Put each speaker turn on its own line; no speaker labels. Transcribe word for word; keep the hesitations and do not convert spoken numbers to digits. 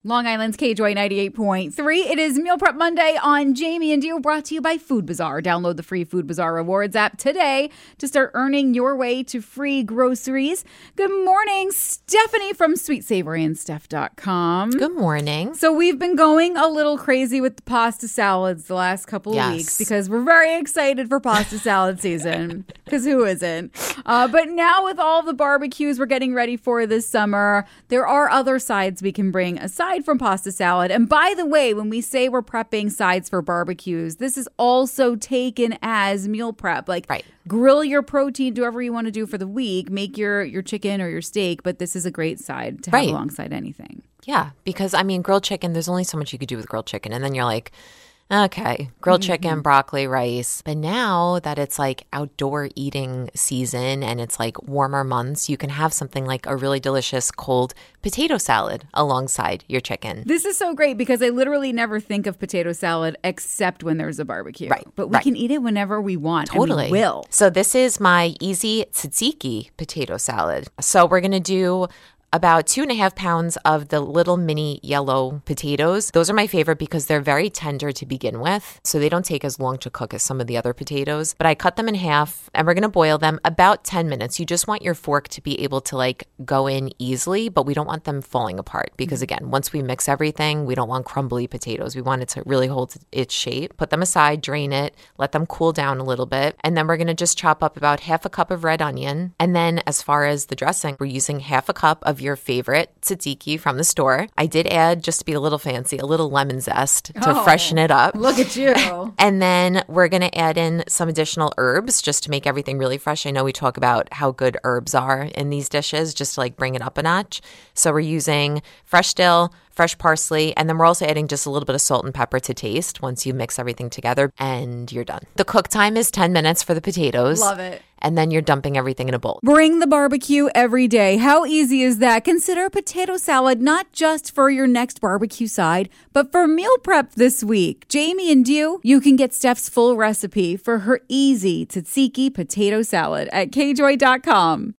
Long Island's K J ninety-eight point three. It is Meal Prep Monday on Jamie and You, brought to you by Food Bazaar. Download the free Food Bazaar Rewards app today to start earning your way to free groceries. Good morning, Stephanie from sweet savory and stuff dot com.
Good morning.
So we've been going a little crazy with the pasta salads the last couple of
Yes.
weeks because we're very excited for pasta salad season, because who isn't? Uh, but now with all the barbecues we're getting ready for this summer, there are other sides we can bring aside from pasta salad. And by the way, when we say we're prepping sides for barbecues, this is also taken as meal prep. Like,
right.
Grill your protein, do whatever you want to do for the week, make your, your chicken or your steak, but this is a great side to have
Right.
alongside anything.
Yeah, because I mean, grilled chicken, there's only so much you could do with grilled chicken. And then you're like, okay, grilled mm-hmm. chicken, broccoli, rice. But now that it's like outdoor eating season and it's like warmer months, you can have something like a really delicious cold potato salad alongside your chicken.
This is so great because I literally never think of potato salad except when there's a barbecue.
Right.
But we
right.
can eat it whenever we want.
Totally.
And we will.
So this is my easy tzatziki potato salad. So we're going to do about two and a half pounds of the little mini yellow potatoes. Those are my favorite because they're very tender to begin with, so they don't take as long to cook as some of the other potatoes. But I cut them in half and we're going to boil them about ten minutes. You just want your fork to be able to like go in easily, but we don't want them falling apart because again, once we mix everything, we don't want crumbly potatoes. We want it to really hold its shape. Put them aside, drain it, let them cool down a little bit. And then we're going to just chop up about half a cup of red onion. And then as far as the dressing, we're using half a cup of your favorite tzatziki from the store. I did add, just to be a little fancy, a little lemon zest to
oh,
freshen it up.
Look at you.
And then we're going to add in some additional herbs just to make everything really fresh. I know we talk about how good herbs are in these dishes, just to like bring it up a notch. So we're using fresh dill, fresh parsley, and then we're also adding just a little bit of salt and pepper to taste once you mix everything together, and you're done. The cook time is ten minutes for the potatoes.
Love it.
And then you're dumping everything in a bowl.
Bring the barbecue every day. How easy is that? Consider potato salad not just for your next barbecue side, but for meal prep this week. Jamie and you, you can get Steph's full recipe for her easy tzatziki potato salad at K J dot com.